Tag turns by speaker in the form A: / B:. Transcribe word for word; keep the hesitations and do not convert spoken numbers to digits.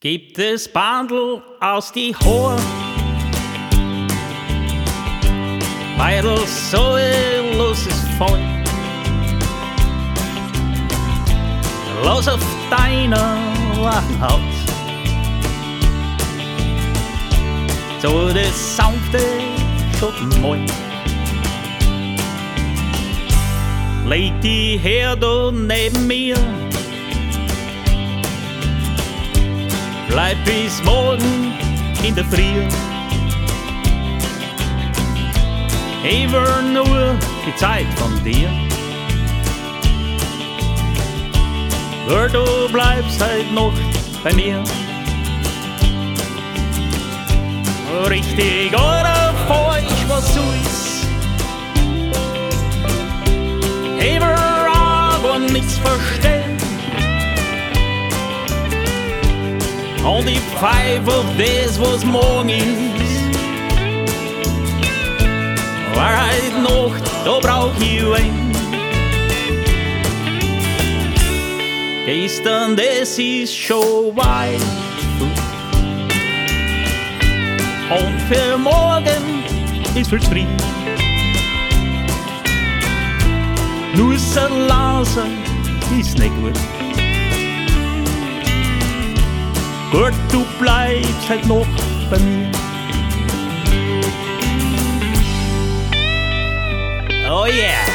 A: Gib das Bandel aus die Haar, Meidl, so los es voll. Los auf deiner Haut, so das sanfte Schottenmäul. Leg die Herde neben mir, bleib bis morgen in der Früh. Ich will nur die Zeit von dir, weil du bleibst halt noch bei mir. Richtig oder falsch, was so ist, ich will aber nichts verstehen. Und ich pfeif auf das, was morgen ist. Weil heute Nacht, da brauch ich wen. Gestern, das ist schon weit fort. Und für morgen ist viel früh. Nur so langsam ist nicht gut. Gut, du bleibst halt noch bei mir. Oh yeah!